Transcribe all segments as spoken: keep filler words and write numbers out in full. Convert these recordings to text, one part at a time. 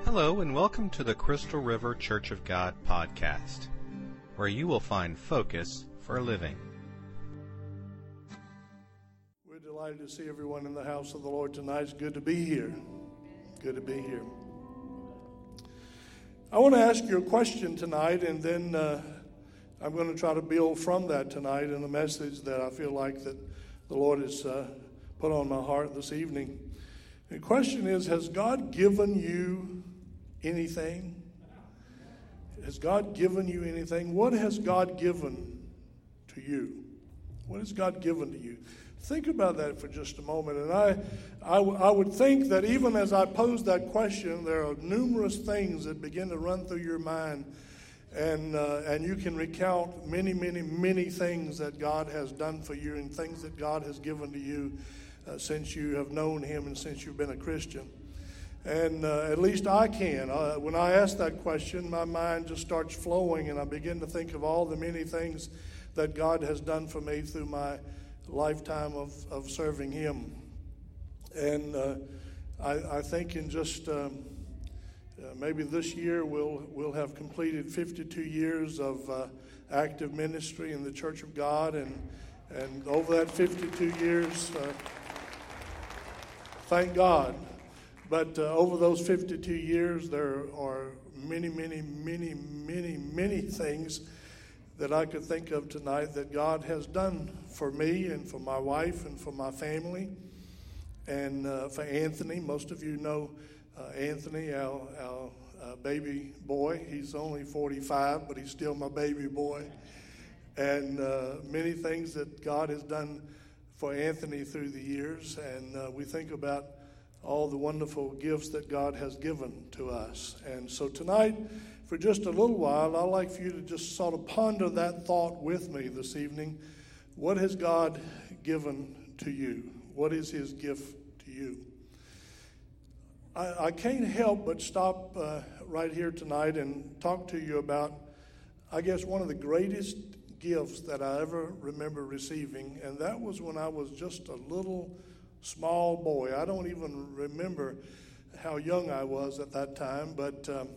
Hello and welcome to the Crystal River Church of God podcast, where you will find focus for living. We're delighted to see everyone in the house of the Lord tonight. It's good to be here. Good to be here. I want to ask you a question tonight, and then uh, I'm going to try to build from that tonight in a message that I feel like that the Lord has uh, put on my heart this evening. The question is, has God given you anything? Has God given you anything? What has God given to you? What has God given to you? Think about that for just a moment. And I, I, w- I would think that even as I pose that question, there are numerous things that begin to run through your mind. And, uh, and you can recount many, many, many things that God has done for you and things that God has given to you uh, since you have known Him and since you've been a Christian. And uh, at least I can. Uh, when I ask that question, my mind just starts flowing, and I begin to think of all the many things that God has done for me through my lifetime of, of serving Him. And uh, I, I think in just um, uh, maybe this year we'll we'll have completed fifty-two years of uh, active ministry in the Church of God, and and over that fifty-two years, uh, thank God. But uh, over those fifty-two years, there are many, many, many, many, many things that I could think of tonight that God has done for me and for my wife and for my family and uh, for Anthony. Most of you know uh, Anthony, our, our uh, baby boy. He's only forty-five, but he's still my baby boy. And uh, many things that God has done for Anthony through the years. And uh, we think about all the wonderful gifts that God has given to us. And so tonight, for just a little while, I'd like for you to just sort of ponder that thought with me this evening. What has God given to you? What is His gift to you? I, I can't help but stop uh, right here tonight and talk to you about, I guess, one of the greatest gifts that I ever remember receiving, and that was when I was just a little small boy. I don't even remember how young I was at that time, but um,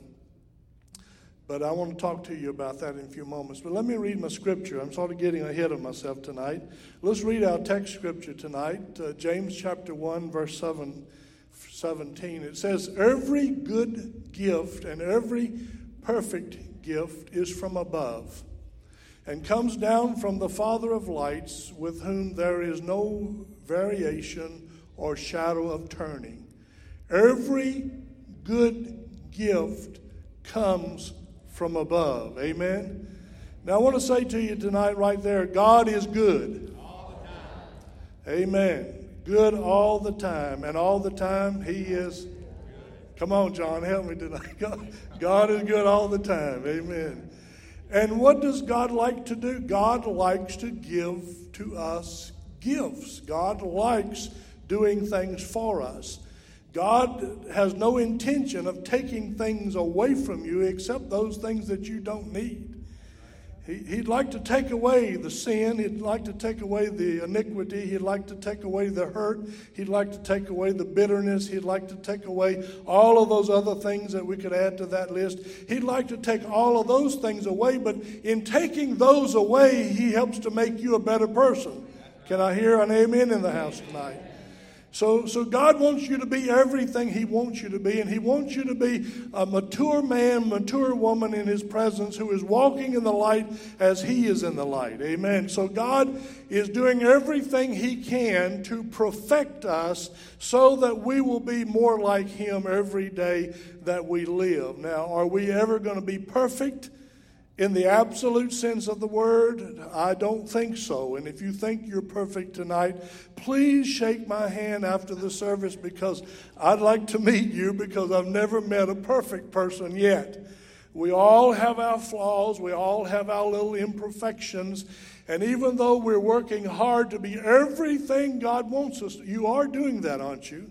but I want to talk to you about that in a few moments. But let me read my scripture. I'm sort of getting ahead of myself tonight. Let's read our text scripture tonight, uh, James chapter one, verse seven, seventeen. It says, "Every good gift and every perfect gift is from above, and comes down from the Father of lights, with whom there is no variation or shadow of turning. Every good gift comes from above." Amen. Now I want to say to you tonight right there, God is good. All the time. Amen. Good all the time. And all the time He is good. Come on, John, help me tonight. God, God is good all the time. Amen. And what does God like to do? God likes to give to us gifts. God likes doing things for us. God has no intention of taking things away from you except those things that you don't need. He, he'd like to take away the sin. He'd like to take away the iniquity. He'd like to take away the hurt. He'd like to take away the bitterness. He'd like to take away all of those other things that we could add to that list. He'd like to take all of those things away, but in taking those away, He helps to make you a better person. Can I hear an amen in the house tonight? So, so God wants you to be everything He wants you to be, and He wants you to be a mature man, mature woman in His presence who is walking in the light as He is in the light. Amen. So God is doing everything He can to perfect us so that we will be more like Him every day that we live. Now, are we ever going to be perfect? In the absolute sense of the word, I don't think so. And if you think you're perfect tonight, please shake my hand after the service, because I'd like to meet you, because I've never met a perfect person yet. We all have our flaws. We all have our little imperfections. And even though we're working hard to be everything God wants us to, you are doing that, aren't you?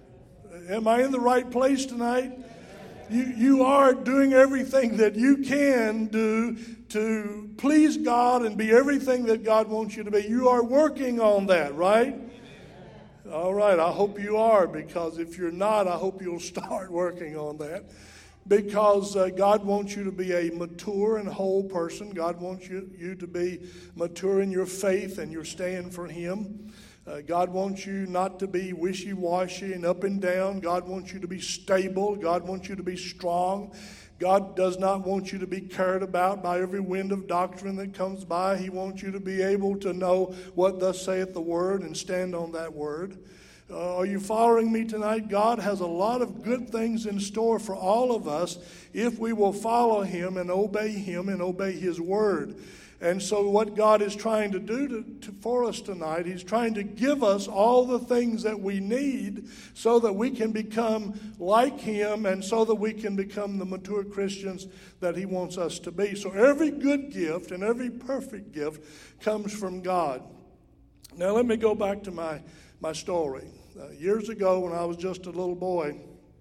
Am I in the right place tonight? You, you are doing everything that you can do to please God and be everything that God wants you to be. You are working on that, right? All right, I hope you are, because if you're not, I hope you'll start working on that. Because uh, God wants you to be a mature and whole person. God wants you, you to be mature in your faith and your stand for Him. Uh, God wants you not to be wishy-washy and up and down. God wants you to be stable. God wants you to be strong. God does not want you to be carried about by every wind of doctrine that comes by. He wants you to be able to know what thus saith the Word and stand on that Word. Uh, are you following me tonight? God has a lot of good things in store for all of us if we will follow Him and obey Him and obey His Word. And so what God is trying to do to, to, for us tonight, He's trying to give us all the things that we need so that we can become like Him and so that we can become the mature Christians that He wants us to be. So every good gift and every perfect gift comes from God. Now let me go back to my, my story. Uh, years ago when I was just a little boy,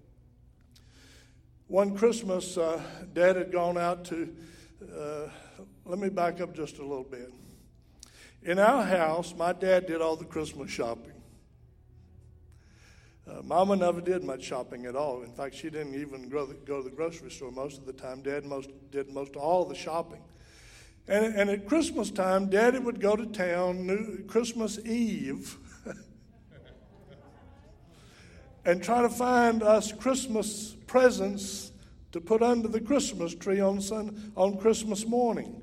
one Christmas, uh, Dad had gone out to... Uh, Let me back up just a little bit. In our house, my dad did all the Christmas shopping. Uh, Mama never did much shopping at all. In fact, she didn't even go, go to the grocery store most of the time. Dad most, did most of all the shopping. And, and at Christmas time, Daddy would go to town New, Christmas Eve and try to find us Christmas presents to put under the Christmas tree on sun, on Christmas morning.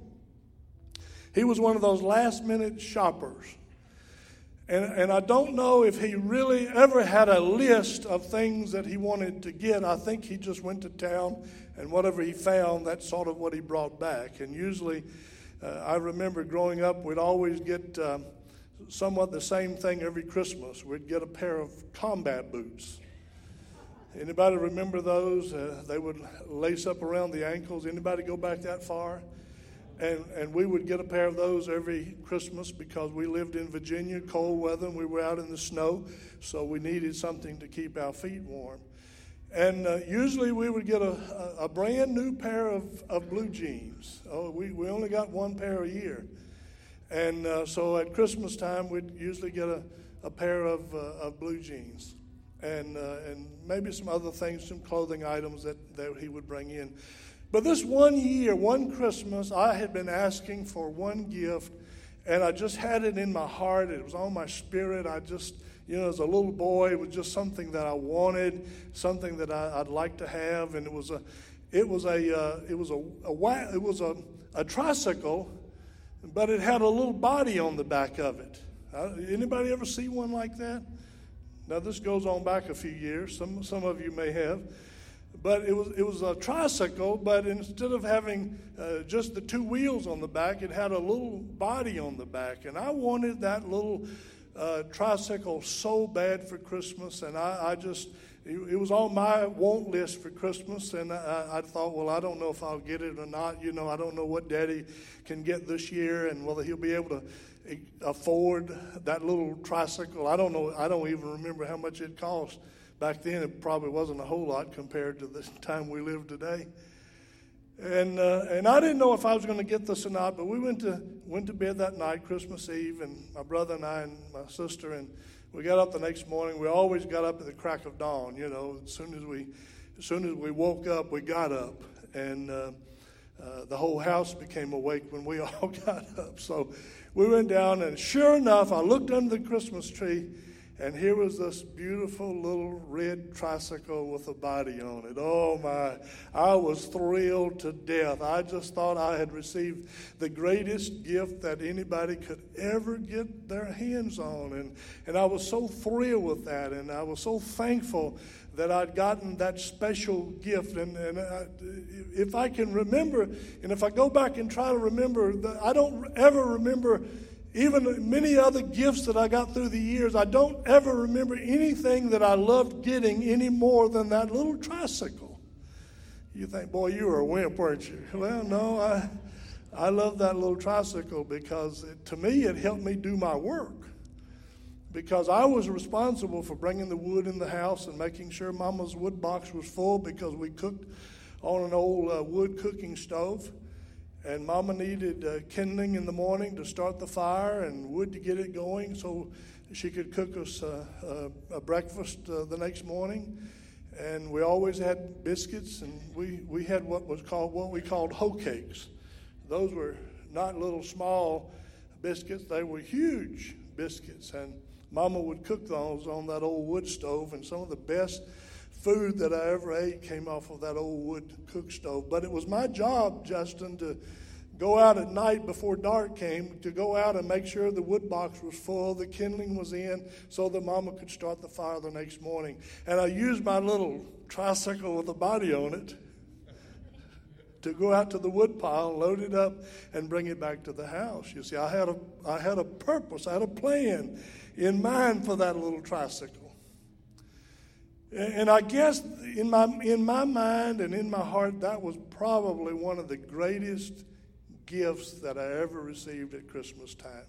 He was one of those last-minute shoppers. And, and I don't know if he really ever had a list of things that he wanted to get. I think he just went to town, and whatever he found, that's sort of what he brought back. And usually, uh, I remember growing up, we'd always get uh, somewhat the same thing every Christmas. We'd get a pair of combat boots. Anybody remember those? Uh, they would lace up around the ankles. Anybody go back that far? And and we would get a pair of those every Christmas because we lived in Virginia, cold weather, and we were out in the snow, so we needed something to keep our feet warm. And uh, usually we would get a, a, a brand new pair of, of blue jeans. Oh, we, we only got one pair a year. And uh, so at Christmas time, we'd usually get a, a pair of, uh, of blue jeans. And uh, and maybe some other things, some clothing items that, that he would bring in. But this one year, one Christmas, I had been asking for one gift, and I just had it in my heart. It was on my spirit. I just, you know, as a little boy, it was just something that I wanted, something that I, I'd like to have, and it was a, it was a, uh, it was a, a, it was a, a tricycle, but it had a little body on the back of it. Uh, anybody ever see one like that? Now, this goes on back a few years. Some some of you may have. But it was it was a tricycle, but instead of having uh, just the two wheels on the back, it had a little body on the back. And I wanted that little uh, tricycle so bad for Christmas. And I, I just, it, it was on my want list for Christmas. And I, I thought, well, I don't know if I'll get it or not. You know, I don't know what Daddy can get this year and whether he'll be able to afford that little tricycle. I don't know. I don't even remember how much it cost. Back then, it probably wasn't a whole lot compared to the time we live today. And uh, and I didn't know if I was going to get this or not, but we went to went to bed that night, Christmas Eve, and my brother and I and my sister, and we got up the next morning. We always got up at the crack of dawn. You know, as soon as we as soon as we woke up, we got up, and uh, uh, the whole house became awake when we all got up. So we went down, and sure enough, I looked under the Christmas tree. And here was this beautiful little red tricycle with a body on it. Oh, my. I was thrilled to death. I just thought I had received the greatest gift that anybody could ever get their hands on. And, and I was so thrilled with that. And I was so thankful that I'd gotten that special gift. And, and I, if I can remember, and if I go back and try to remember, I don't ever remember even many other gifts that I got through the years. I don't ever remember anything that I loved getting any more than that little tricycle. You think, boy, you were a wimp, weren't you? Well, no, I I love that little tricycle because it, to me it helped me do my work. Because I was responsible for bringing the wood in the house and making sure Mama's wood box was full because we cooked on an old uh, wood cooking stove. And Mama needed uh, kindling in the morning to start the fire and wood to get it going so she could cook us uh, uh, a breakfast uh, the next morning. And we always had biscuits, and we, we had what was called what we called hoe cakes. Those were not little small biscuits; they were huge biscuits. And Mama would cook those on that old wood stove, and some of the best food that I ever ate came off of that old wood cook stove. But it was my job, Justin, to go out at night before dark came, to go out and make sure the wood box was full, the kindling was in, so that Mama could start the fire the next morning. And I used my little tricycle with a body on it to go out to the wood pile, load it up, and bring it back to the house. You see, I had a I had a purpose, I had a plan in mind for that little tricycle. And I guess in my in my mind and in my heart, that was probably one of the greatest gifts that I ever received at Christmas time.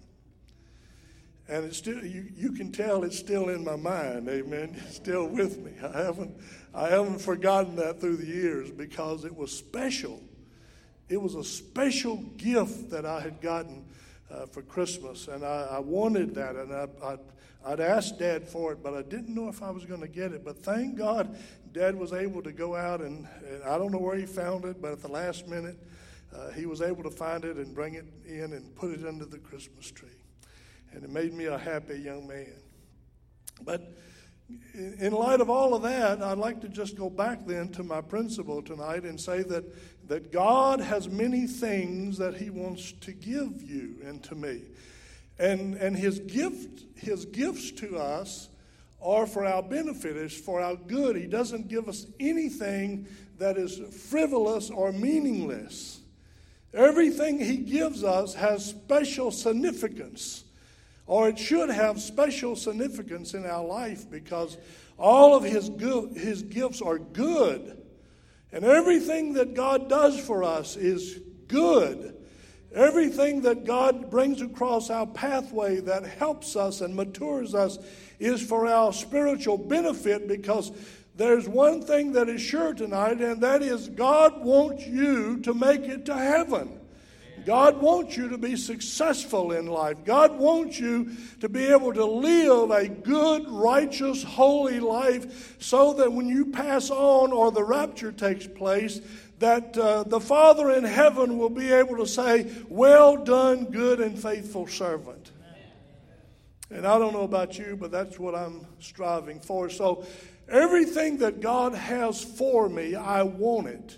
And it's still you, you can tell it's still in my mind, amen. It's still with me. I haven't I haven't forgotten that through the years because it was special. It was a special gift that I had gotten uh, for Christmas, and I, I wanted that, and I, I I'd asked Dad for it, but I didn't know if I was going to get it. But thank God Dad was able to go out, and, and I don't know where he found it, but at the last minute, uh, he was able to find it and bring it in and put it under the Christmas tree. And it made me a happy young man. But in, in light of all of that, I'd like to just go back then to my principle tonight and say that, that God has many things that he wants to give you and to me. And and his gift, his gifts to us are for our benefit, is for our good. He doesn't give us anything that is frivolous or meaningless. Everything he gives us has special significance, or it should have special significance in our life, because all of his good, his gifts are good. And everything that God does for us is good. Everything that God brings across our pathway that helps us and matures us is for our spiritual benefit, because there's one thing that is sure tonight, and that is God wants you to make it to heaven. God wants you to be successful in life. God wants you to be able to live a good, righteous, holy life so that when you pass on or the rapture takes place, that uh, the Father in heaven will be able to say, "Well done, good and faithful servant." And I don't know about you, but that's what I'm striving for. So everything that God has for me, I want it.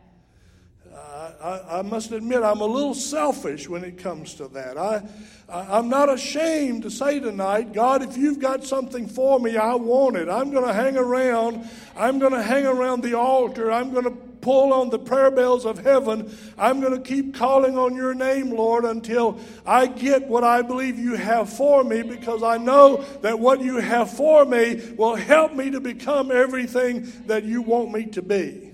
Uh, I, I must admit, I'm a little selfish when it comes to that. I, I, I'm not ashamed to say tonight, God, if you've got something for me, I want it. I'm going to hang around. I'm going to hang around the altar. I'm going to pull on the prayer bells of heaven. I'm going to keep calling on your name, Lord, until I get what I believe you have for me, because I know that what you have for me will help me to become everything that you want me to be.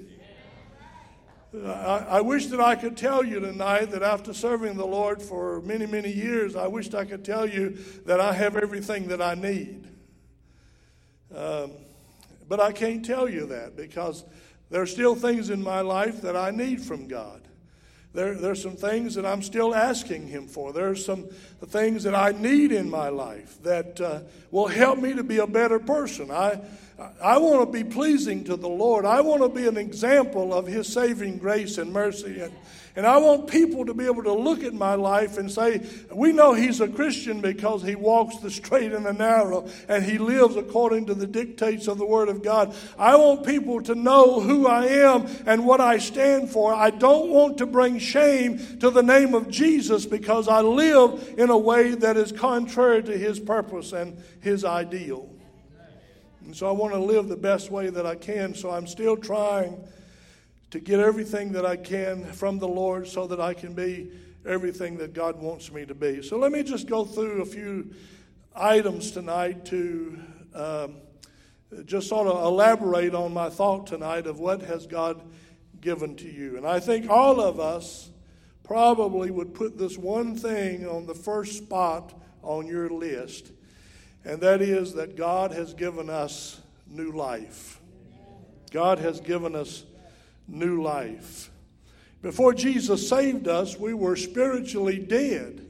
I, I wish that I could tell you tonight that after serving the Lord for many, many years, I wished I could tell you that I have everything that I need. Um, but I can't tell you that, because there are still things in my life that I need from God. There, there's some things that I'm still asking him for. There are some things that I need in my life that uh, will help me to be a better person. I, I want to be pleasing to the Lord. I want to be an example of his saving grace and mercy. And, and I want people to be able to look at my life and say, we know he's a Christian because he walks the straight and the narrow, and he lives according to the dictates of the Word of God. I want people to know who I am and what I stand for. I don't want to bring shame to the name of Jesus because I live in a way that is contrary to his purpose and his ideal. And so I want to live the best way that I can. So I'm still trying to get everything that I can from the Lord so that I can be everything that God wants me to be. So let me just go through a few items tonight to um, just sort of elaborate on my thought tonight of what has God given to you. And I think all of us probably would put this one thing on the first spot on your list. And that is that God has given us new life. God has given us new life. Before Jesus saved us, we were spiritually dead,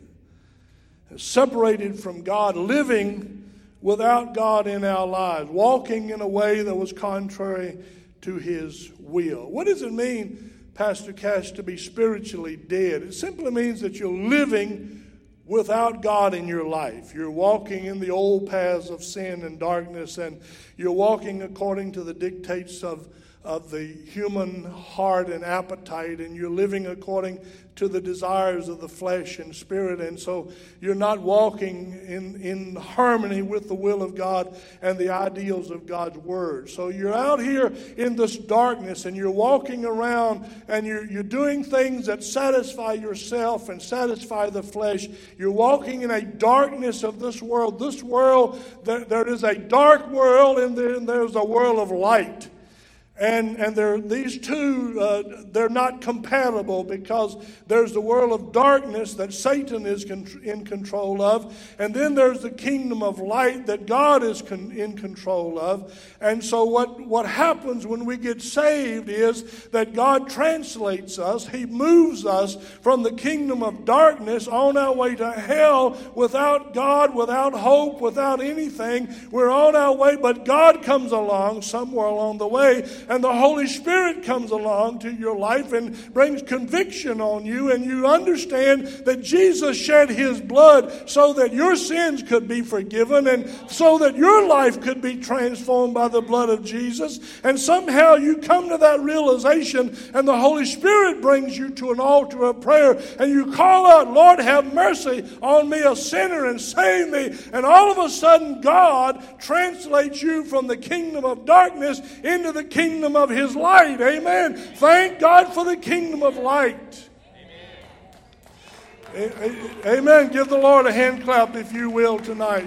separated from God, living without God in our lives, walking in a way that was contrary to His will. What does it mean, Pastor Cash, to be spiritually dead? It simply means that you're living without God in your life. You're walking in the old paths of sin and darkness, and you're walking according to the dictates of, of the human heart and appetite, and you're living according to the desires of the flesh and spirit. And so you're not walking in, in harmony with the will of God and the ideals of God's Word. So you're out here in this darkness, and you're walking around, and you're, you're doing things that satisfy yourself and satisfy the flesh. You're walking in a darkness of this world. This world, there, there is a dark world, and there, there's a world of light. And and they're, these two, uh, they're not compatible, because there's the world of darkness that Satan is con- in control of. And then there's the kingdom of light that God is con- in control of. And so what, what happens when we get saved is that God translates us. He moves us from the kingdom of darkness on our way to hell without God, without hope, without anything. We're on our way, but God comes along somewhere along the way. And the Holy Spirit comes along to your life and brings conviction on you, and you understand that Jesus shed His blood so that your sins could be forgiven, and so that your life could be transformed by the blood of Jesus. And somehow you come to that realization, and the Holy Spirit brings you to an altar of prayer, and you call out, "Lord, have mercy on me, a sinner, and save me." And all of a sudden, God translates you from the kingdom of darkness into the kingdom of His light. Amen. Thank God for the kingdom of light. Amen. Amen. Give the Lord a hand clap, if you will, tonight.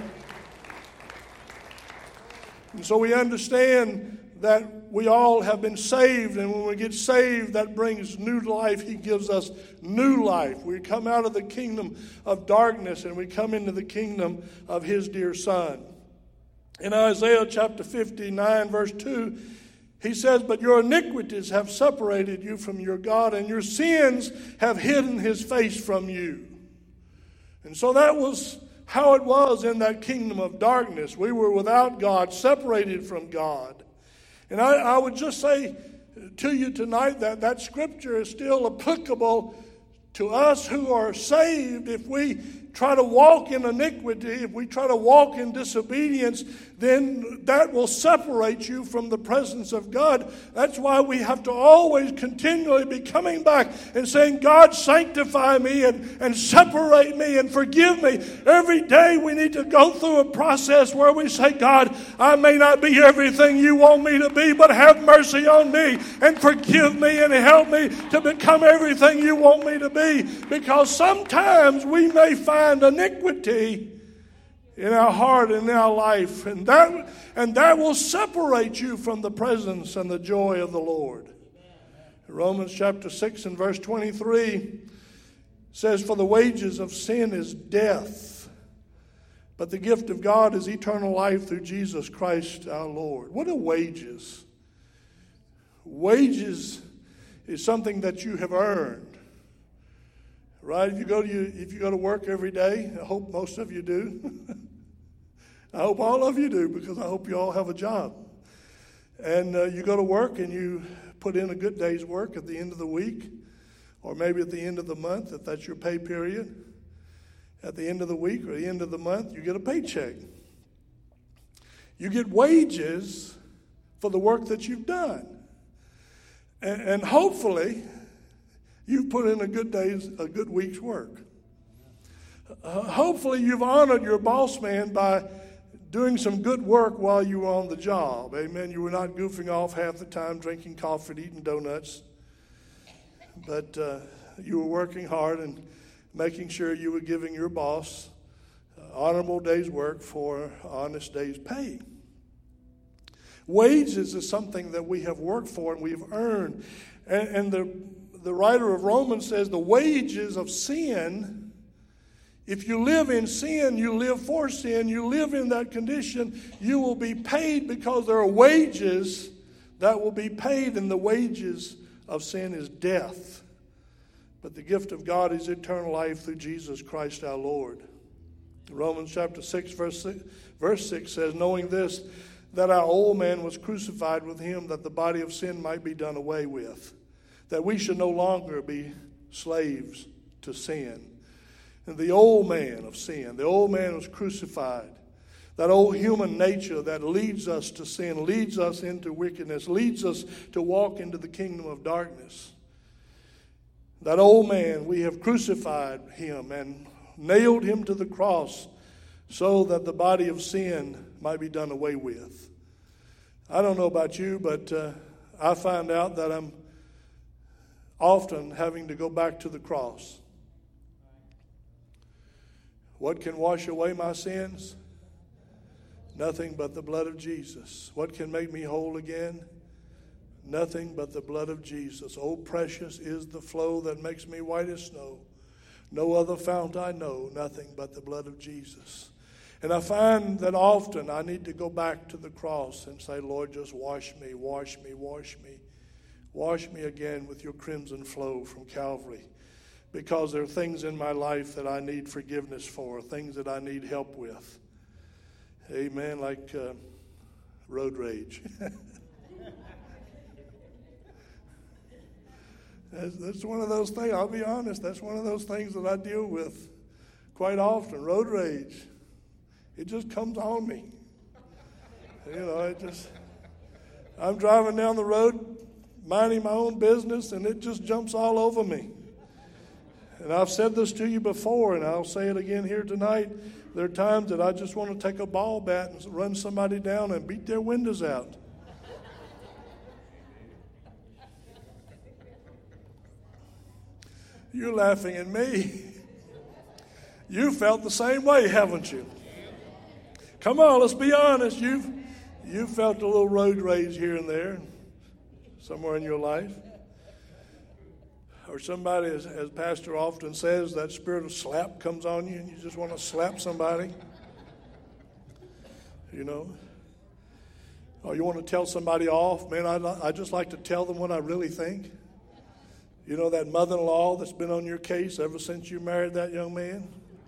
And so we understand that we all have been saved, and when we get saved, that brings new life. He gives us new life. We come out of the kingdom of darkness, and we come into the kingdom of His dear Son. In Isaiah chapter fifty-nine, verse two, He says, "But your iniquities have separated you from your God, and your sins have hidden His face from you." And so that was how it was in that kingdom of darkness. We were without God, separated from God. And I, I would just say to you tonight that that scripture is still applicable to us who are saved. If we try to walk in iniquity, if we try to walk in disobedience, then that will separate you from the presence of God. That's why we have to always continually be coming back and saying, "God, sanctify me and, and separate me and forgive me." Every day we need to go through a process where we say, "God, I may not be everything you want me to be, but have mercy on me and forgive me and help me to become everything you want me to be." Because sometimes we may find iniquity in our heart and in our life, and that and that will separate you from the presence and the joy of the Lord. Romans chapter six and verse twenty-three says, "For the wages of sin is death, but the gift of God is eternal life through Jesus Christ our Lord." What are wages? Wages is something that you have earned. Right? If you go to you, if you go to work every day, I hope most of you do. I hope all of you do, because I hope you all have a job. And uh, you go to work and you put in a good day's work at the end of the week, or maybe at the end of the month, if that's your pay period. At the end of the week or the end of the month, you get a paycheck. You get wages for the work that you've done. And, and hopefully, you've put in a good day's, a good week's work. Uh, hopefully you've honored your boss man by doing some good work while you were on the job. Amen. You were not goofing off half the time, drinking coffee and eating donuts. But uh, you were working hard and making sure you were giving your boss an honorable day's work for honest day's pay. Wages is something that we have worked for and we've earned. And, and the The writer of Romans says the wages of sin, if you live in sin, you live for sin, you live in that condition, you will be paid, because there are wages that will be paid, and the wages of sin is death. But the gift of God is eternal life through Jesus Christ our Lord. Romans chapter six, verse six, verse six says, knowing this, that our old man was crucified with him, that the body of sin might be done away with, that we should no longer be slaves to sin. And the old man of sin, the old man was crucified. That old human nature that leads us to sin, leads us into wickedness, leads us to walk into the kingdom of darkness. That old man, we have crucified him and nailed him to the cross so that the body of sin might be done away with. I don't know about you, but uh, I find out that I'm often having to go back to the cross. What can wash away my sins? Nothing but the blood of Jesus. What can make me whole again? Nothing but the blood of Jesus. Oh, precious is the flow that makes me white as snow. No other fount I know, nothing but the blood of Jesus. And I find that often I need to go back to the cross and say, Lord, just wash me, wash me, wash me. Wash me again with your crimson flow from Calvary. Because there are things in my life that I need forgiveness for, things that I need help with. Amen, like uh, road rage. that's, that's one of those things, I'll be honest, that's one of those things that I deal with quite often, road rage. It just comes on me. You know, it just, I'm driving down the road, minding my own business, and it just jumps all over me. And I've said this to you before, and I'll say it again here tonight. There are times that I just want to take a ball bat and run somebody down and beat their windows out. You're laughing at me. You felt the same way, haven't you? Come on, let's be honest. You've, you've felt a little road rage here and there, somewhere in your life. Or somebody, as, as Pastor often says, that spirit of slap comes on you and you just want to slap somebody. You know. Or you want to tell somebody off. Man, I, I just like to tell them what I really think. You know, that mother-in-law that's been on your case ever since you married that young man?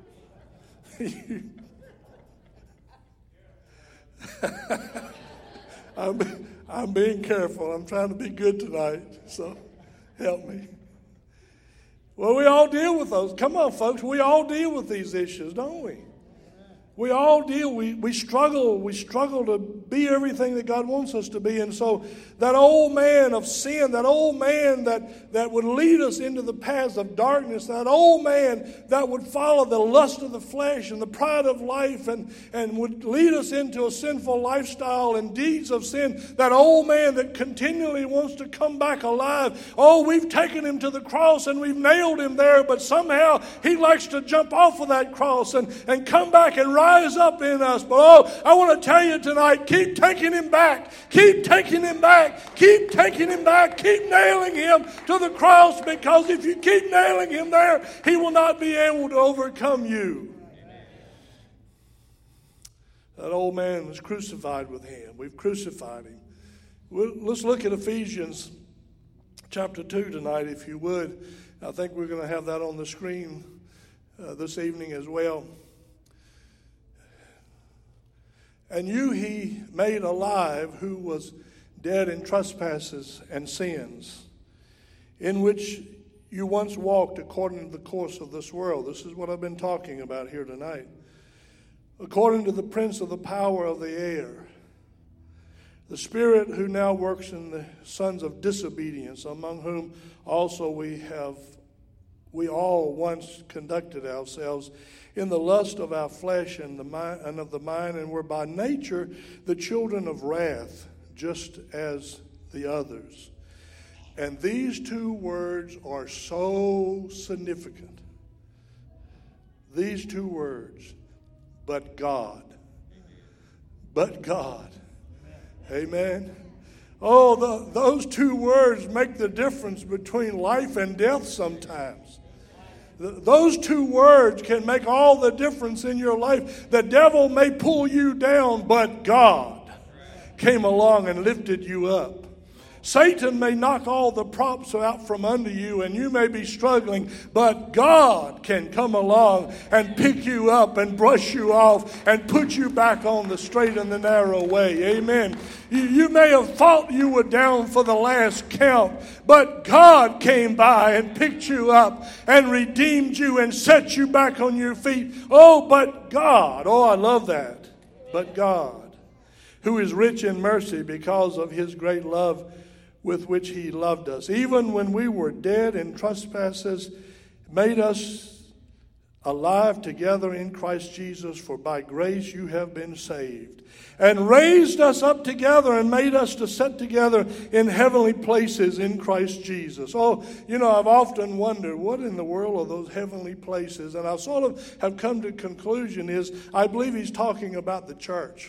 I'm, I'm being careful. I'm trying to be good tonight, so help me. Well, we all deal with those. Come on, folks. We all deal with these issues, don't we? We all deal. We, we struggle. We struggle to be everything that God wants us to be. And so that old man of sin, that old man that, that would lead us into the paths of darkness, that old man that would follow the lust of the flesh and the pride of life and, and would lead us into a sinful lifestyle and deeds of sin, that old man that continually wants to come back alive. Oh, we've taken him to the cross and we've nailed him there, but somehow he likes to jump off of that cross and, and come back and rise up in us. But oh, I want to tell you tonight, keep taking him back. Keep taking him back. Keep taking him back. Keep nailing him to the cross, because if you keep nailing him there, he will not be able to overcome you. That old man was crucified with him. We've crucified him. We'll, let's look at Ephesians chapter two tonight, if you would. I think we're going to have that on the screen uh, this evening as well. And you he made alive, who was dead in trespasses and sins, in which you once walked according to the course of this world. This is what I've been talking about here tonight. According to the prince of the power of the air, the spirit who now works in the sons of disobedience, among whom also we have, we all once conducted ourselves in the lust of our flesh and the mind, and of the mind, and were by nature the children of wrath, just as the others. And these two words are so significant. These two words, but God. But God. Amen. Oh, the, those two words make the difference between life and death sometimes. Those two words can make all the difference in your life. The devil may pull you down, but God came along and lifted you up. Satan may knock all the props out from under you and you may be struggling, but God can come along and pick you up and brush you off and put you back on the straight and the narrow way. Amen. You, you may have thought you were down for the last count, but God came by and picked you up and redeemed you and set you back on your feet. Oh, but God. Oh, I love that. But God, who is rich in mercy because of his great love with which he loved us, even when we were dead in trespasses, made us alive together in Christ Jesus, for by grace you have been saved, and raised us up together and made us to sit together in heavenly places in Christ Jesus. Oh, you know, I've often wondered, what in the world are those heavenly places? And I sort of have come to the conclusion is, I believe he's talking about the church.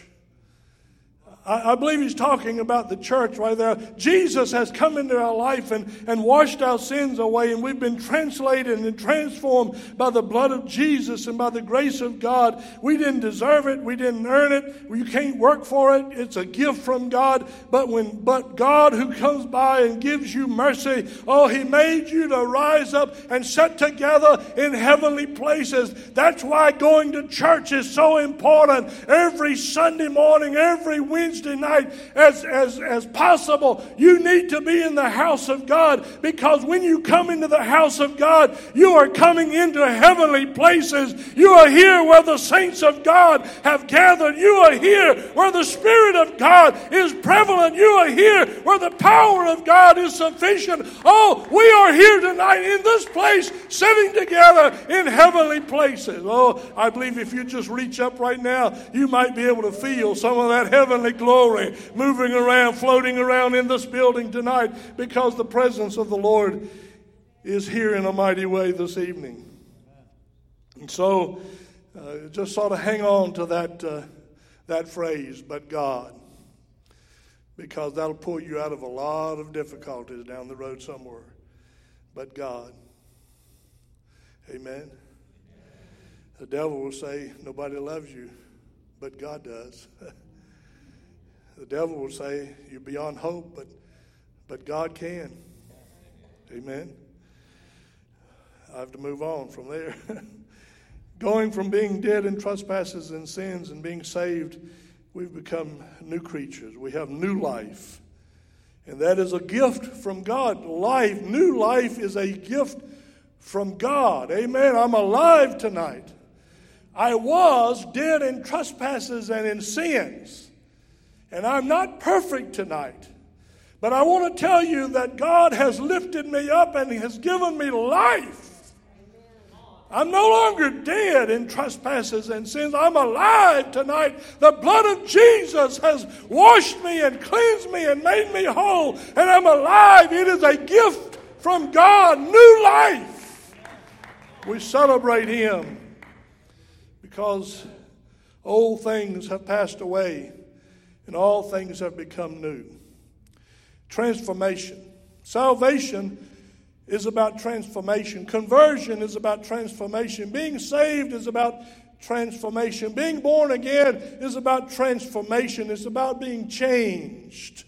I believe he's talking about the church right there. Jesus has come into our life and, and washed our sins away, and we've been translated and transformed by the blood of Jesus and by the grace of God. We didn't deserve it. We didn't earn it. You can't work for it. It's a gift from God. But when, but God who comes by and gives you mercy, oh, he made you to rise up and sit together in heavenly places. That's why going to church is so important. Every Sunday morning, every Wednesday night as, as, as possible. You need to be in the house of God, because when you come into the house of God, you are coming into heavenly places. You are here where the saints of God have gathered. You are here where the Spirit of God is prevalent. You are here where the power of God is sufficient. Oh, we are here tonight in this place, sitting together in heavenly places. Oh, I believe if you just reach up right now, you might be able to feel some of that heavenly glory moving around, floating around in this building tonight, because the presence of the Lord is here in a mighty way this evening. And so uh, just sort of hang on to that uh, that phrase, but God, because that'll pull you out of a lot of difficulties down the road somewhere. But God. Amen. The devil will say nobody loves you, but God does. The devil will say you're beyond hope, but but God can. Amen. I have to move on from there. Going from being dead in trespasses and sins and being saved, we've become new creatures. We have new life. And that is a gift from God. Life, new life is a gift from God. Amen. I'm alive tonight. I was dead in trespasses and in sins. And I'm not perfect tonight. But I want to tell you that God has lifted me up and he has given me life. I'm no longer dead in trespasses and sins. I'm alive tonight. The blood of Jesus has washed me and cleansed me and made me whole. And I'm alive. It is a gift from God. New life. We celebrate him because old things have passed away and all things have become new. Transformation. Salvation is about transformation. Conversion is about transformation. Being saved is about transformation. Being born again is about transformation. It's about being changed.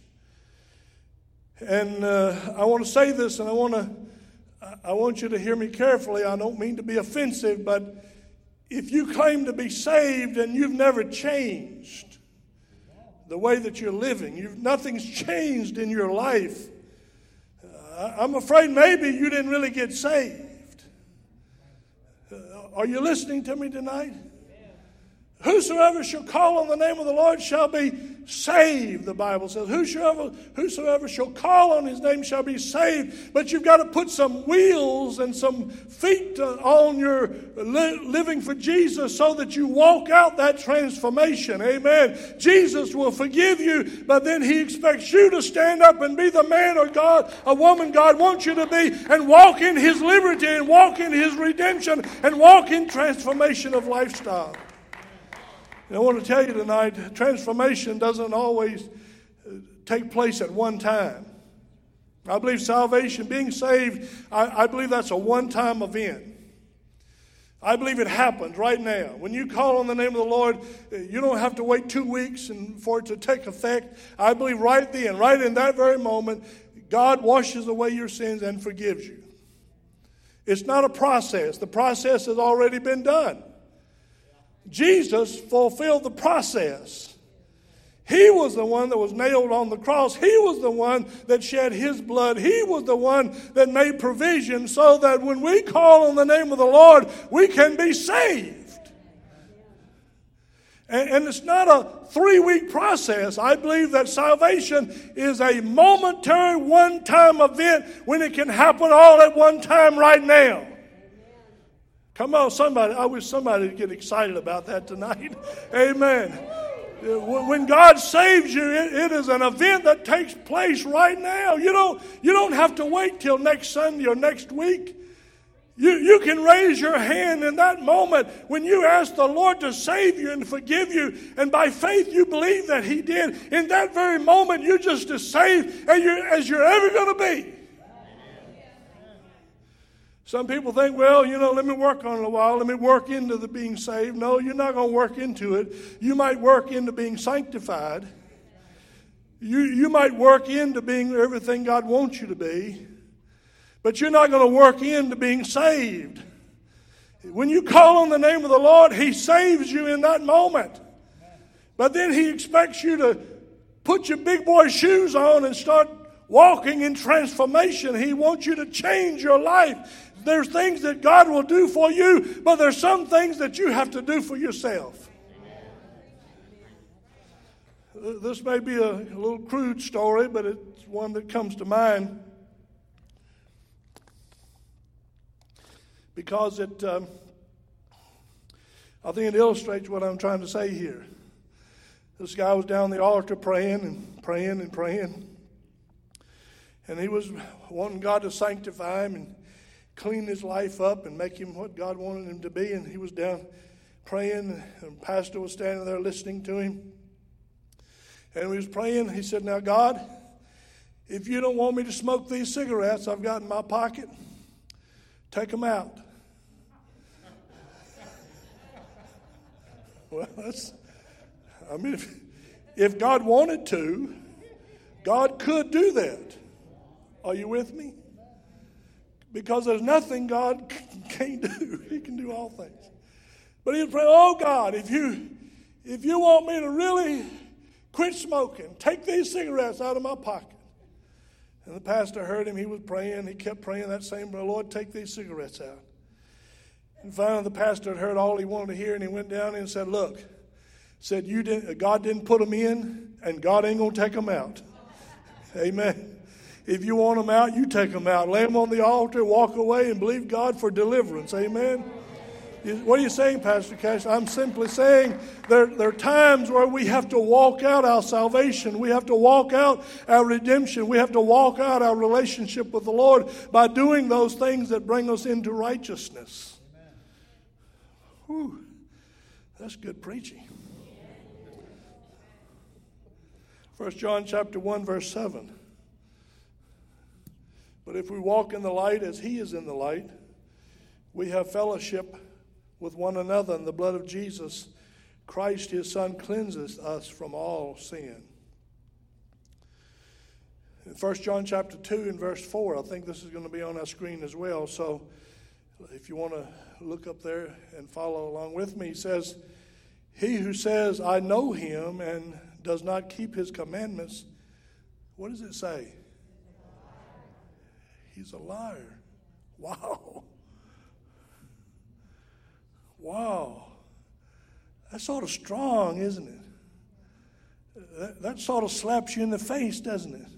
And uh, I want to say this, and I want to, I want you to hear me carefully. I don't mean to be offensive, but if you claim to be saved and you've never changed the way that you're living, you've, nothing's changed in your life, uh, I'm afraid maybe you didn't really get saved. Uh, are you listening to me tonight? Whosoever shall call on the name of the Lord shall be saved, the Bible says. Whosoever, whosoever shall call on his name shall be saved. But you've got to put some wheels and some feet on your li- living for Jesus so that you walk out that transformation. Amen. Jesus will forgive you, but then he expects you to stand up and be the man or God, a woman God wants you to be, and walk in his liberty and walk in his redemption and walk in transformation of lifestyle. And I want to tell you tonight, transformation doesn't always take place at one time. I believe salvation, being saved, I, I believe that's a one-time event. I believe it happens right now. When you call on the name of the Lord, you don't have to wait two weeks and for it to take effect. I believe right then, right in that very moment, God washes away your sins and forgives you. It's not a process. The process has already been done. Jesus fulfilled the process. He was the one that was nailed on the cross. He was the one that shed his blood. He was the one that made provision so that when we call on the name of the Lord, we can be saved. And, and it's not a three-week process. I believe that salvation is a momentary, one-time event when it can happen all at one time right now. Come on, somebody. I wish somebody would get excited about that tonight. Amen. When God saves you, it, it is an event that takes place right now. You don't, you don't have to wait till next Sunday or next week. You, you can raise your hand in that moment when you ask the Lord to save you and forgive you. And by faith you believe that He did. In that very moment you're just as saved as you're, as you're ever going to be. Some people think, well, you know, let me work on it a while. Let me work into the being saved. No, you're not going to work into it. You might work into being sanctified. You, you might work into being everything God wants you to be. But you're not going to work into being saved. When you call on the name of the Lord, He saves you in that moment. But then He expects you to put your big boy shoes on and start walking in transformation. He wants you to change your life. There's things that God will do for you, but there's some things that you have to do for yourself. This may be a, a little crude story, but it's one that comes to mind because it, um, I think it illustrates what I'm trying to say here. This guy was down the altar praying and praying and praying. And he was wanting God to sanctify him and clean his life up and make him what God wanted him to be. And he was down praying, and the pastor was standing there listening to him. And he was praying. He said, now, God, if you don't want me to smoke these cigarettes I've got in my pocket, take them out. Well, that's, I mean, if, if God wanted to, God could do that. Are you with me? Because there's nothing God can't do. He can do all things. But he'd pray, oh God, if you if you want me to really quit smoking, take these cigarettes out of my pocket. And the pastor heard him. He was praying. He kept praying that same prayer, Lord, take these cigarettes out. And finally the pastor had heard all he wanted to hear, and he went down and said, look, said you didn't, God didn't put them in, and God ain't going to take them out. Amen. If you want them out, you take them out. Lay them on the altar, walk away, and believe God for deliverance. Amen. What are you saying, Pastor Cash? I'm simply saying there, there are times where we have to walk out our salvation. We have to walk out our redemption. We have to walk out our relationship with the Lord by doing those things that bring us into righteousness. Whew, that's good preaching. First John chapter one, verse seven. But if we walk in the light as He is in the light, we have fellowship with one another, and the blood of Jesus Christ, His Son, cleanses us from all sin. In First John chapter two and verse four, I think this is going to be on our screen as well, so if you want to look up there and follow along with me, he says, he who says, I know Him, and does not keep His commandments, what does it say? He's a liar. Wow. Wow. That's sort of strong, isn't it? That, that sort of slaps you in the face, doesn't it?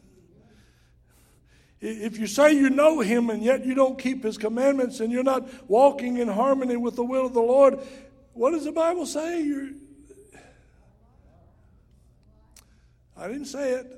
If you say you know Him and yet you don't keep His commandments and you're not walking in harmony with the will of the Lord, what does the Bible say? You're, I didn't say it.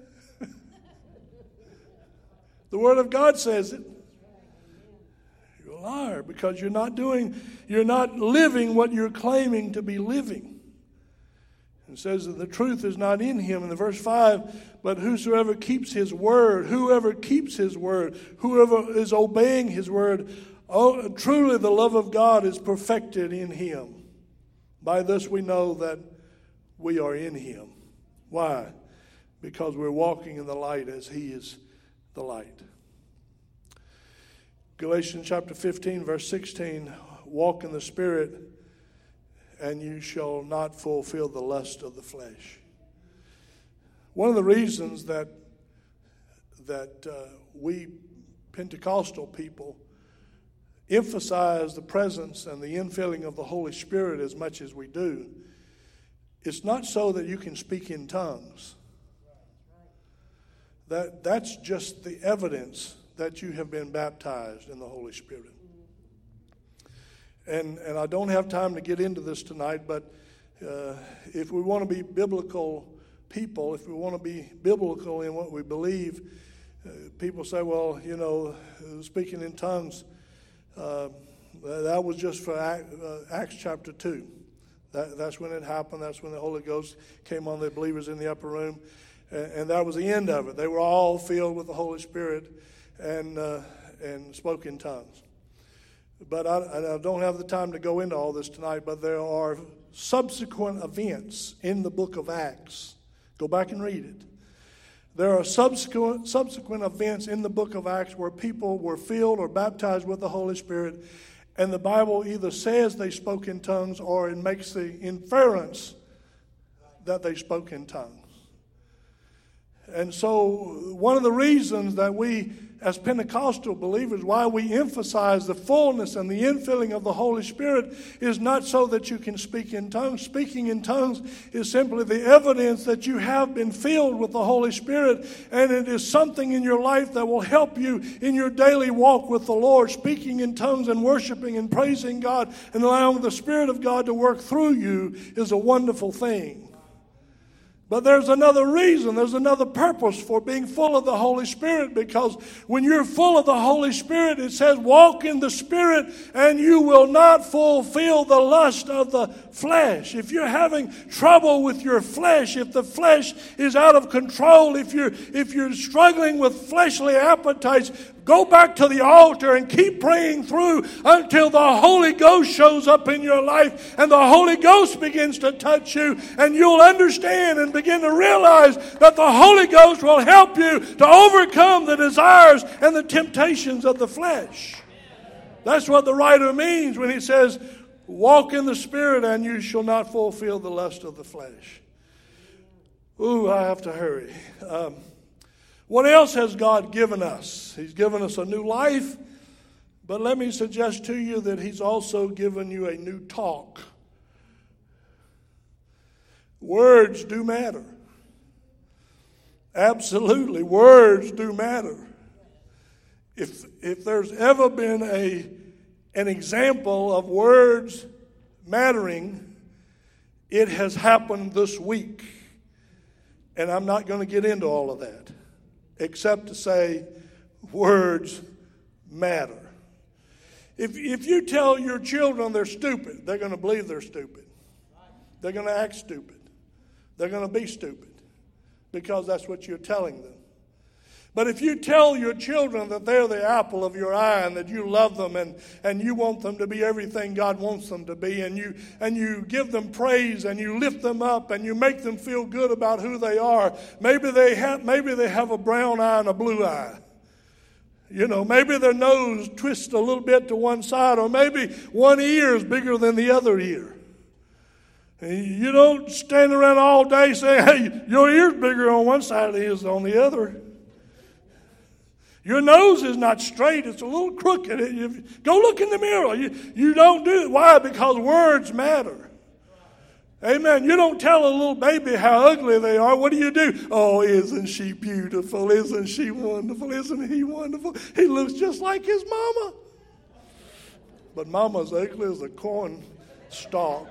The Word of God says it. You're a liar because you're not doing, you're not living what you're claiming to be living. It says that the truth is not in Him. In the verse five, but whosoever keeps His word, whoever keeps His word, whoever is obeying His word, Oh, truly the love of God is perfected in him. By this we know that we are in him. Why? Because we're walking in the light as he is the light. Galatians chapter fifteen, verse sixteen, walk in the Spirit, and you shall not fulfill the lust of the flesh. One of the reasons that that uh, we Pentecostal people emphasize the presence and the infilling of the Holy Spirit as much as we do, it's not so that you can speak in tongues. That, that's just the evidence that you have been baptized in the Holy Spirit. And, and I don't have time to get into this tonight, but uh, if we want to be biblical people, if we want to be biblical in what we believe, uh, people say, well, you know, speaking in tongues, uh, that was just for Acts chapter two. That, that's when it happened. That's when the Holy Ghost came on the believers in the upper room. And, and that was the end of it. They were all filled with the Holy Spirit and uh, and spoke in tongues. But I, I don't have the time to go into all this tonight, but there are subsequent events in the book of Acts. Go back and read it. There are subsequent, subsequent events in the book of Acts where people were filled or baptized with the Holy Spirit, and the Bible either says they spoke in tongues or it makes the inference that they spoke in tongues. And so one of the reasons that we, as Pentecostal believers, why we emphasize the fullness and the infilling of the Holy Spirit is not so that you can speak in tongues. Speaking in tongues is simply the evidence that you have been filled with the Holy Spirit, and it is something in your life that will help you in your daily walk with the Lord. Speaking in tongues and worshiping and praising God and allowing the Spirit of God to work through you is a wonderful thing. But there's another reason, there's another purpose for being full of the Holy Spirit, because when you're full of the Holy Spirit, it says, walk in the Spirit and you will not fulfill the lust of the flesh. If you're having trouble with your flesh, if the flesh is out of control, if you're, if you're struggling with fleshly appetites, go back to the altar and keep praying through until the Holy Ghost shows up in your life and the Holy Ghost begins to touch you, and you'll understand and begin to realize that the Holy Ghost will help you to overcome the desires and the temptations of the flesh. That's what the writer means when he says, walk in the Spirit and you shall not fulfill the lust of the flesh. Ooh, I have to hurry. Um, What else has God given us? He's given us a new life, but let me suggest to you that He's also given you a new talk. Words do matter. Absolutely, words do matter. If if there's ever been a an example of words mattering, it has happened this week. And I'm not going to get into all of that, except to say words matter. If, if you tell your children they're stupid, they're going to believe they're stupid. They're going to act stupid. They're going to be stupid because that's what you're telling them. But if you tell your children that they're the apple of your eye and that you love them and, and you want them to be everything God wants them to be, and you and you give them praise and you lift them up and you make them feel good about who they are, maybe they have maybe they have a brown eye and a blue eye. You know, maybe their nose twists a little bit to one side, or maybe one ear is bigger than the other ear. You don't stand around all day saying, hey, your ear's bigger on one side than it is on the other. Your nose is not straight. It's a little crooked. You, go look in the mirror. You, you don't do it. Why? Because words matter. Amen. You don't tell a little baby how ugly they are. What do you do? Oh, isn't she beautiful? Isn't she wonderful? Isn't he wonderful? He looks just like his mama. But mama's ugly as a corn stalk.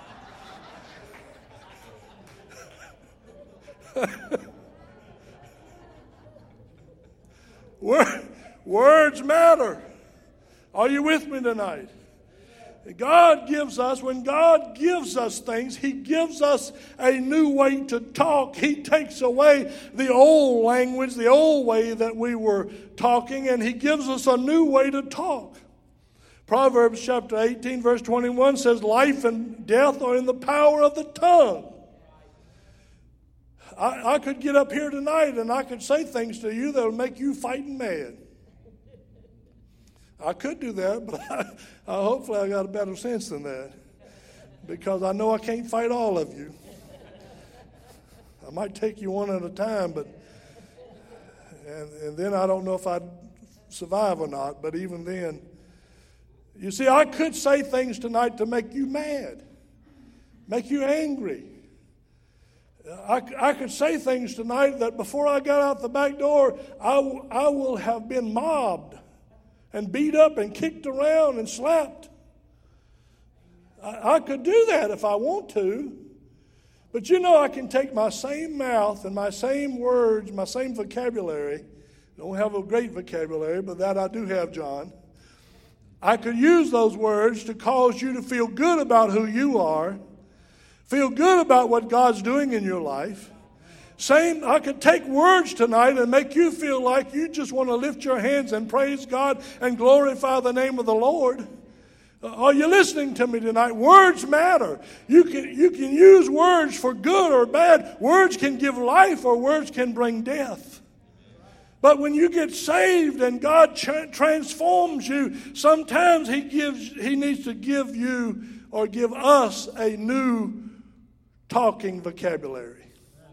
Words matter. Are you with me tonight? God gives us, when God gives us things, He gives us a new way to talk. He takes away the old language, the old way that we were talking, and He gives us a new way to talk. Proverbs chapter eighteen, verse twenty-one says, life and death are in the power of the tongue. I, I could get up here tonight and I could say things to you that will make you fighting mad. I could do that, but I, I, hopefully I got a better sense than that. Because I know I can't fight all of you. I might take you one at a time, but and, and then I don't know if I'd survive or not, but even then, you see, I could say things tonight to make you mad, make you angry. I, I could say things tonight that before I got out the back door, I, I will have been mobbed and beat up and kicked around and slapped. I, I could do that if I want to. But you know, I can take my same mouth and my same words, my same vocabulary. Don't have a great vocabulary, but that I do have, John. I could use those words to cause you to feel good about who you are, feel good about what God's doing in your life. Same, I could take words tonight and make you feel like you just want to lift your hands and praise God and glorify the name of the Lord. Are you listening to me tonight? Words matter. You can, you can use words for good or bad. Words can give life or words can bring death. But when you get saved and God tra- transforms you, sometimes He gives, He needs to give you or give us a new talking vocabulary.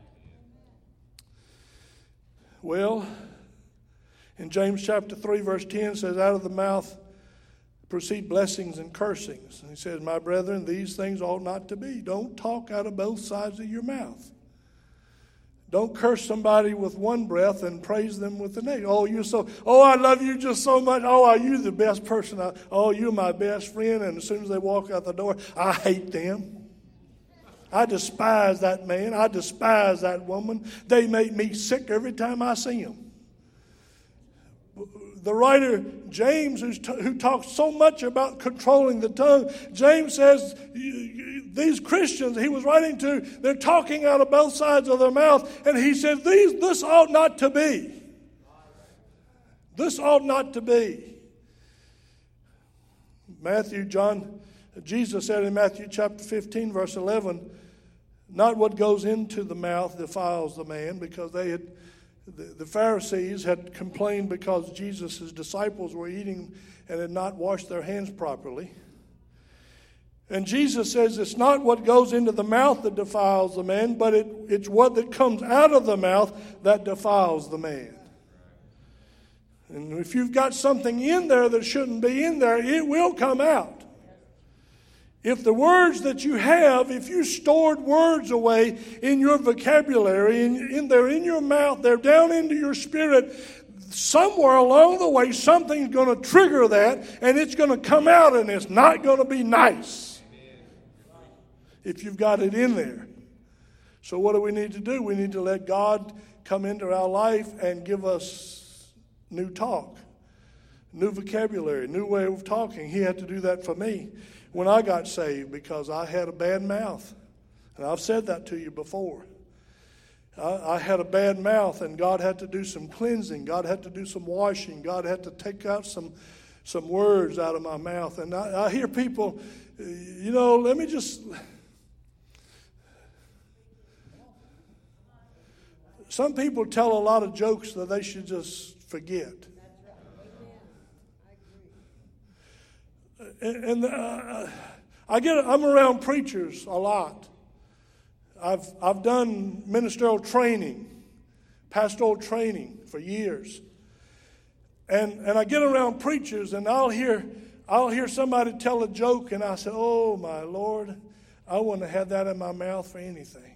Well, in James chapter three, verse ten says, out of the mouth proceed blessings and cursings. And he says, my brethren, these things ought not to be. Don't talk out of both sides of your mouth. Don't curse somebody with one breath and praise them with the next. Oh, you're so, oh, I love you just so much. Oh, are you the best person? I, oh, you're my best friend. And as soon as they walk out the door, I hate them. I despise that man. I despise that woman. They make me sick every time I see them. The writer James, who's t- who talks so much about controlling the tongue, James says these Christians he was writing to, they're talking out of both sides of their mouth, and he said, these, this ought not to be. This ought not to be. Matthew, John, Jesus said in Matthew chapter fifteen, verse eleven, not what goes into the mouth defiles the man, because they had The Pharisees had complained because Jesus' disciples were eating and had not washed their hands properly. And Jesus says it's not what goes into the mouth that defiles the man, but it, it's what that comes out of the mouth that defiles the man. And if you've got something in there that shouldn't be in there, it will come out. If the words that you have, if you stored words away in your vocabulary, in, in they're in your mouth, they're down into your spirit, somewhere along the way something's going to trigger that, and it's going to come out, and it's not going to be nice if you've got it in there. So what do we need to do? We need to let God come into our life and give us new talk, new vocabulary, new way of talking. He had to do that for me when I got saved, because I had a bad mouth. And I've said that to you before. I, I had a bad mouth, and God had to do some cleansing. God had to do some washing. God had to take out some, some words out of my mouth. And I, I hear people, you know, let me just... Some people tell a lot of jokes that they should just forget. And uh, I get I'm around preachers a lot. I've I've done ministerial training, pastoral training for years. And and I get around preachers, and I'll hear I'll hear somebody tell a joke, and I say, "Oh my Lord, I wouldn't have had that in my mouth for anything."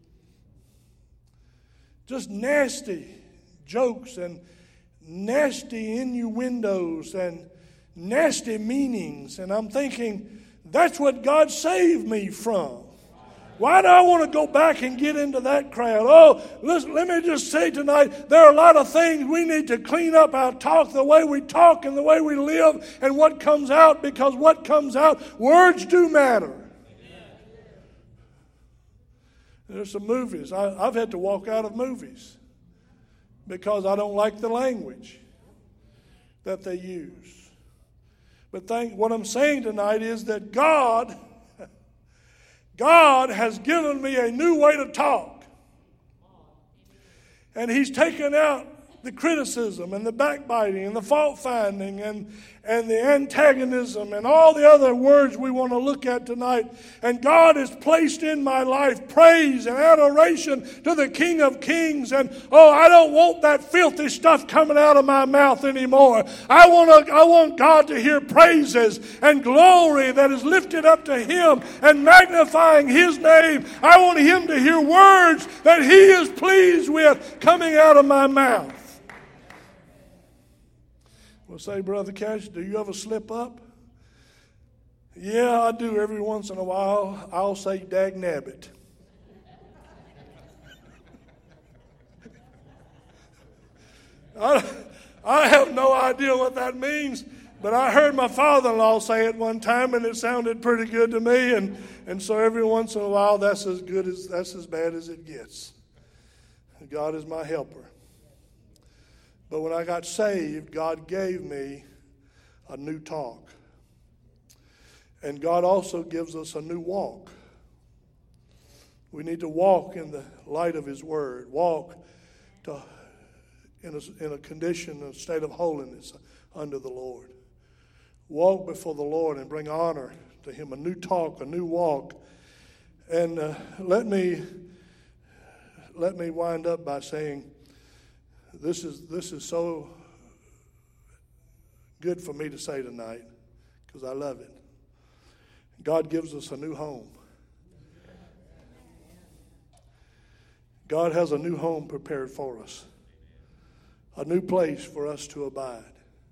Just nasty jokes and nasty innuendos and nasty meanings. And I'm thinking, that's what God saved me from. Why do I want to go back and get into that crowd? Oh, listen, let me just say tonight, there are a lot of things we need to clean up our talk, the way we talk and the way we live and what comes out, because what comes out, words do matter. There's some movies. I, I've had to walk out of movies because I don't like the language that they use. But think, what I'm saying tonight is that God, God has given me a new way to talk. And He's taken out the criticism and the backbiting and the fault finding and, and the antagonism and all the other words we want to look at tonight. And God has placed in my life praise and adoration to the King of Kings. And oh, I don't want that filthy stuff coming out of my mouth anymore. I want to, I want God to hear praises and glory that is lifted up to Him and magnifying His name. I want Him to hear words that He is pleased with coming out of my mouth. Well, say, Brother Cash, do you ever slip up? Yeah, I do every once in a while. I'll say, dag nabbit. I, I have no idea what that means, but I heard my father-in-law say it one time, and it sounded pretty good to me, and, and so every once in a while, that's as good as that's as bad as it gets. God is my helper. But when I got saved, God gave me a new talk. And God also gives us a new walk. We need to walk in the light of His Word. Walk to, in, a, in a condition, a state of holiness under the Lord. Walk before the Lord and bring honor to Him. A new talk, a new walk. And uh, let me let me wind up by saying, This is this is so good for me to say tonight because I love it. God gives us a new home. God has a new home prepared for us. A new place for us to abide.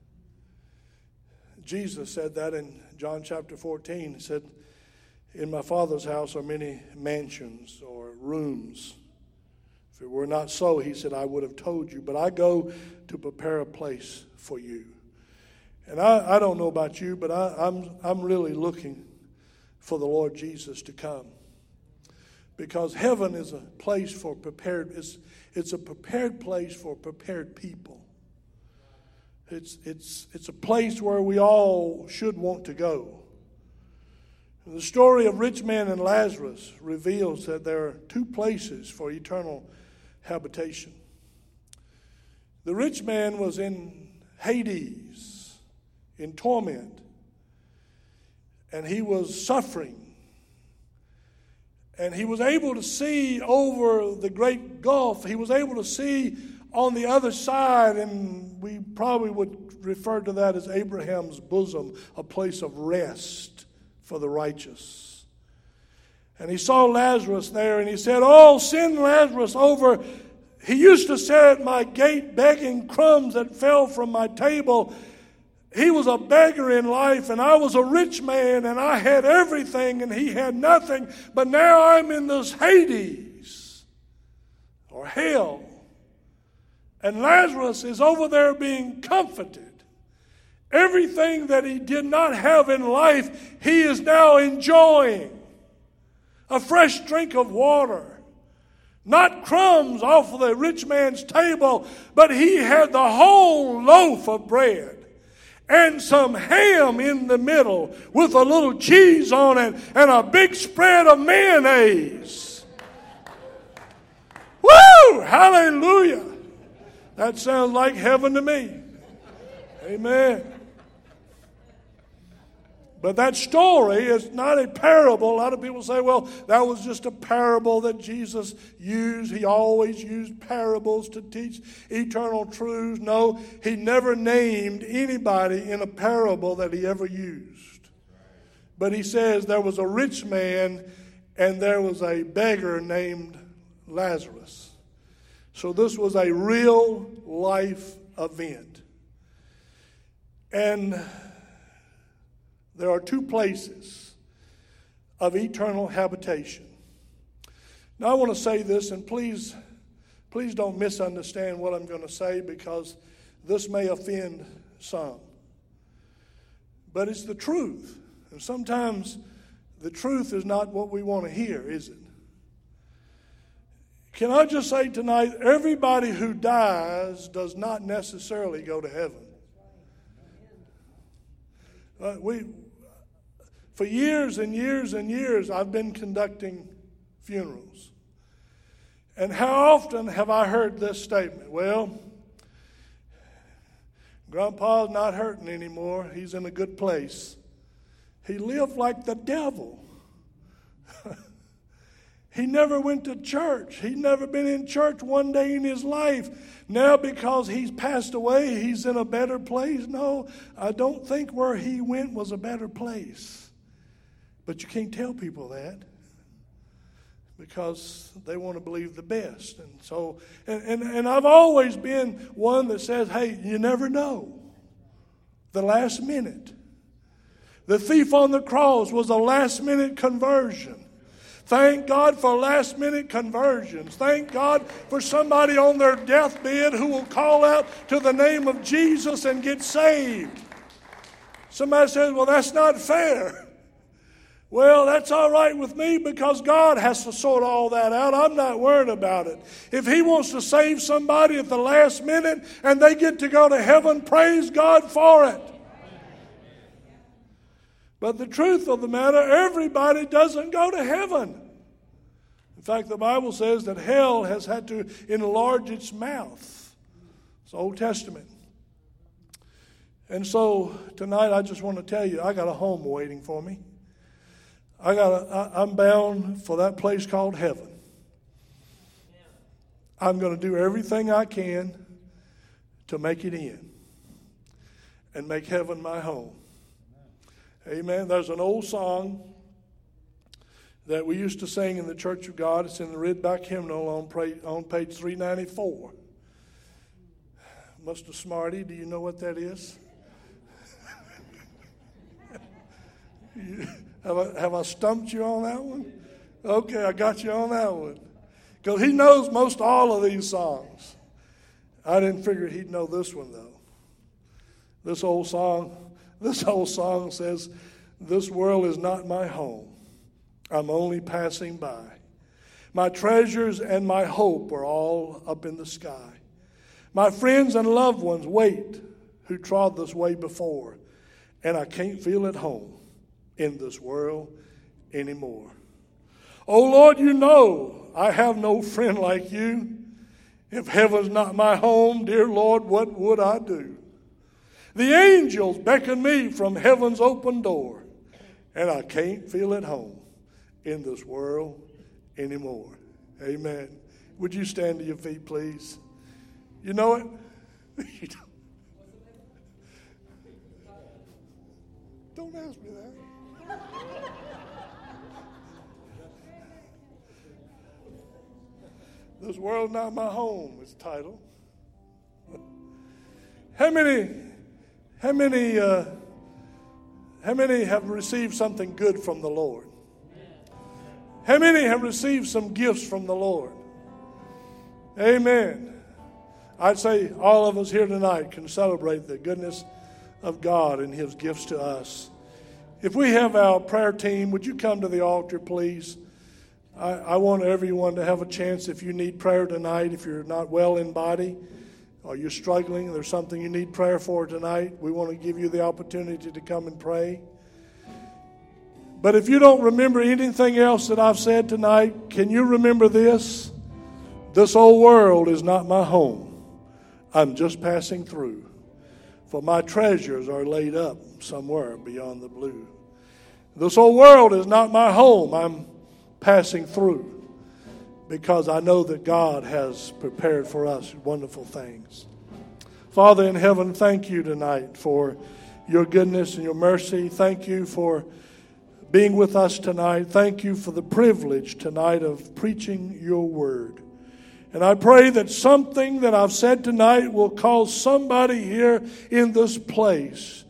Jesus said that in John chapter fourteen. He said, "In my Father's house are many mansions or rooms. If it were not so," He said, "I would have told you. But I go to prepare a place for you." And I, I don't know about you, but I, I'm I'm really looking for the Lord Jesus to come. Because heaven is a place for prepared, it's, it's a prepared place for prepared people. It's, it's, it's a place where we all should want to go. The story of rich man and Lazarus reveals that there are two places for eternal habitation. The rich man was in Hades, in torment, and he was suffering. And he was able to see over the great gulf. He was able to see on the other side, and we probably would refer to that as Abraham's bosom, a place of rest for the righteous. And he saw Lazarus there, and he said, "Oh, send Lazarus over. He used to sit at my gate begging crumbs that fell from my table. He was a beggar in life, and I was a rich man, and I had everything, and he had nothing. But now I'm in this Hades, or hell. And Lazarus is over there being comforted. Everything that he did not have in life, he is now enjoying. A fresh drink of water. Not crumbs off of the rich man's table, but he had the whole loaf of bread. And some ham in the middle with a little cheese on it and a big spread of mayonnaise. Woo! Hallelujah! That sounds like heaven to me. Amen. But that story is not a parable. A lot of people say, well, that was just a parable that Jesus used. He always used parables to teach eternal truths. No, he never named anybody in a parable that he ever used. But he says there was a rich man and there was a beggar named Lazarus. So this was a real life event. And there are two places of eternal habitation. Now I want to say this, and please, please don't misunderstand what I'm going to say, because this may offend some. But it's the truth. And sometimes the truth is not what we want to hear, is it? Can I just say tonight, everybody who dies does not necessarily go to heaven. Uh, we, for years and years and years, I've been conducting funerals. And how often have I heard this statement? Well, Grandpa's not hurting anymore. He's in a good place. He lived like the devil. He never went to church. He'd never been in church one day in his life. Now because he's passed away, he's in a better place. No, I don't think where he went was a better place. But you can't tell people that because they want to believe the best. And so, and, and, and I've always been one that says, hey, you never know. The last minute. The thief on the cross was a last minute conversion. Thank God for last minute conversions. Thank God for somebody on their deathbed who will call out to the name of Jesus and get saved. Somebody says, well, that's not fair. Well, that's all right with me because God has to sort all that out. I'm not worried about it. If He wants to save somebody at the last minute and they get to go to heaven, praise God for it. But the truth of the matter, everybody doesn't go to heaven. In fact, the Bible says that hell has had to enlarge its mouth. It's Old Testament. And so tonight I just want to tell you, I got a home waiting for me. I got a, I, I'm bound for that place called heaven. I'm going to do everything I can to make it in and make heaven my home. Amen. There's an old song that we used to sing in the Church of God. It's in the Ridback hymnal on, pra- on page three ninety-four. Mister Smarty, do you know what that is? have, I, have I stumped you on that one? Okay, I got you on that one. Because he knows most all of these songs. I didn't figure he'd know this one, though. This old song... This old song says, this world is not my home. I'm only passing by. My treasures and my hope are all up in the sky. My friends and loved ones wait who trod this way before. And I can't feel at home in this world anymore. Oh Lord, you know I have no friend like you. If heaven's not my home, dear Lord, what would I do? The angels beckon me from heaven's open door, and I can't feel at home in this world anymore. Amen. Would you stand to your feet, please? You know it? You don't. Don't ask me that. This world's not my home, it's titled. How many... How many, uh, how many have received something good from the Lord? How many have received some gifts from the Lord? Amen. I'd say all of us here tonight can celebrate the goodness of God and His gifts to us. If we have our prayer team, would you come to the altar, please? I, I want everyone to have a chance if you need prayer tonight, if you're not well in body, or you're struggling, there's something you need prayer for tonight, we want to give you the opportunity to come and pray. But if you don't remember anything else that I've said tonight, can you remember this? This old world is not my home. I'm just passing through. For my treasures are laid up somewhere beyond the blue. This old world is not my home. I'm passing through. Because I know that God has prepared for us wonderful things. Father in heaven, thank you tonight for your goodness and your mercy. Thank you for being with us tonight. Thank you for the privilege tonight of preaching your word. And I pray that something that I've said tonight will cause somebody here in this place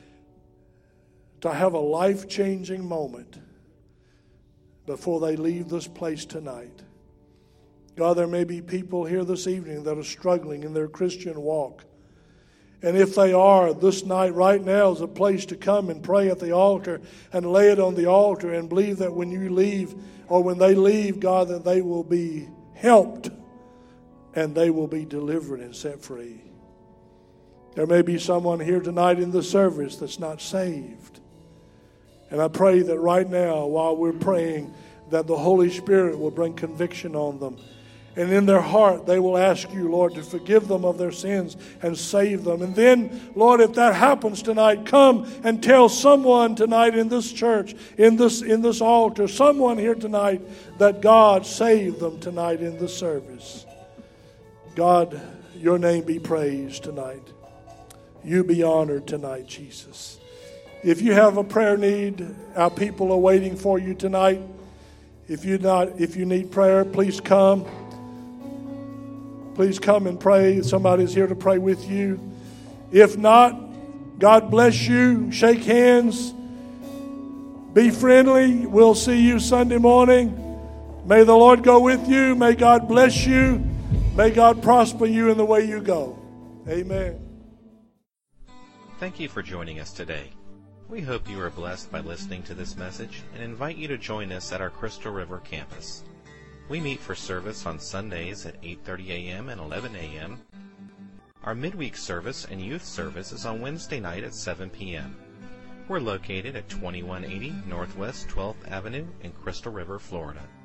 to have a life-changing moment before they leave this place tonight. God, there may be people here this evening that are struggling in their Christian walk. And if they are, this night right now is a place to come and pray at the altar and lay it on the altar and believe that when you leave or when they leave, God, that they will be helped and they will be delivered and set free. There may be someone here tonight in the service that's not saved. And I pray that right now, while we're praying, that the Holy Spirit will bring conviction on them. And in their heart, they will ask you, Lord, to forgive them of their sins and save them. And then, Lord, if that happens tonight, come and tell someone tonight in this church, in this, in this altar, someone here tonight, that God saved them tonight in this service. God, your name be praised tonight. You be honored tonight, Jesus. If you have a prayer need, our people are waiting for you tonight. If you not, if you need prayer, please come. Please come and pray. Somebody's here to pray with you. If not, God bless you. Shake hands. Be friendly. We'll see you Sunday morning. May the Lord go with you. May God bless you. May God prosper you in the way you go. Amen. Thank you for joining us today. We hope you are blessed by listening to this message and invite you to join us at our Crystal River campus. We meet for service on Sundays at eight thirty a.m. and eleven a.m. Our midweek service and youth service is on Wednesday night at seven p.m. We're located at twenty-one eighty Northwest twelfth Avenue in Crystal River, Florida.